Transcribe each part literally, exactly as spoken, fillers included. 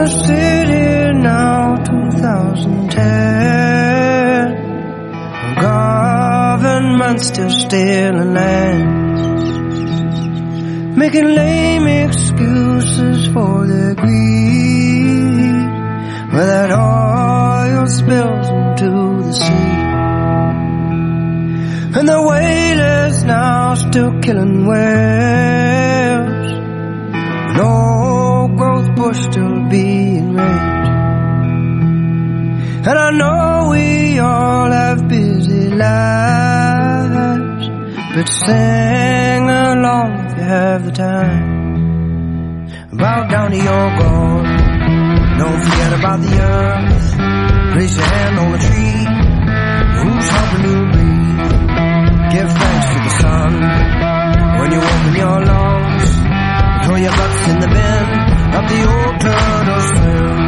the city now, two thousand ten. Government still stealing land, making lame excuses for their greed, where that oil spills into the sea. And the whalers now still killing whales, an old growth bush still being raised. And I know we all have busy lives, but sing along if you have the time. Bow down to your God, don't forget about the earth. Place your hand on the tree, who's helping you breathe. Give thanks to the sun when you open your lungs. Throw your guts in the bin of the old turtle swim.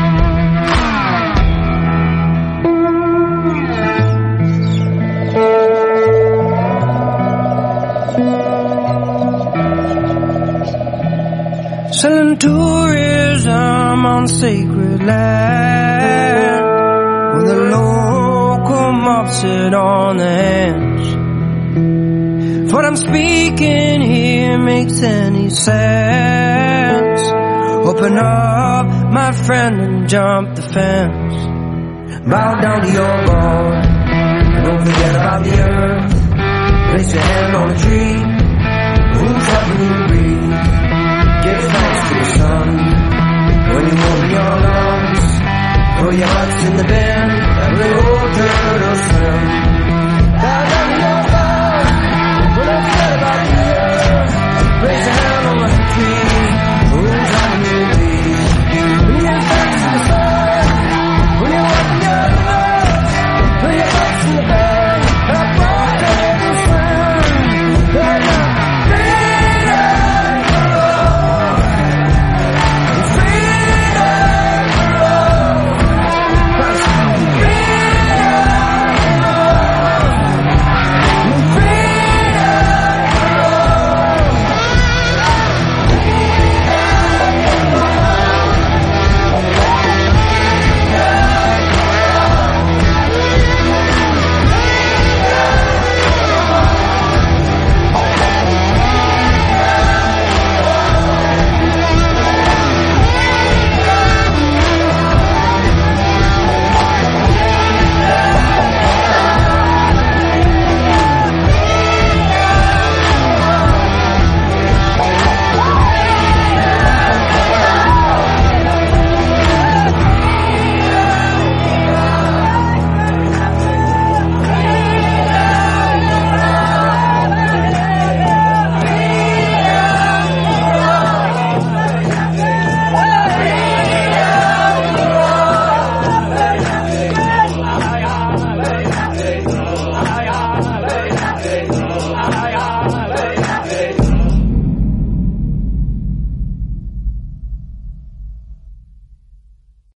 Selling tourism on sacred land, with the local mob sit on their hands. If what I'm speaking here makes any sense, open up, my friend, and jump the fence. Bow down to your God, and don't forget about the earth. Place your hand on a tree, who's helping you breathe. Give thanks to the sun when you open your lungs. Throw your hearts in the bin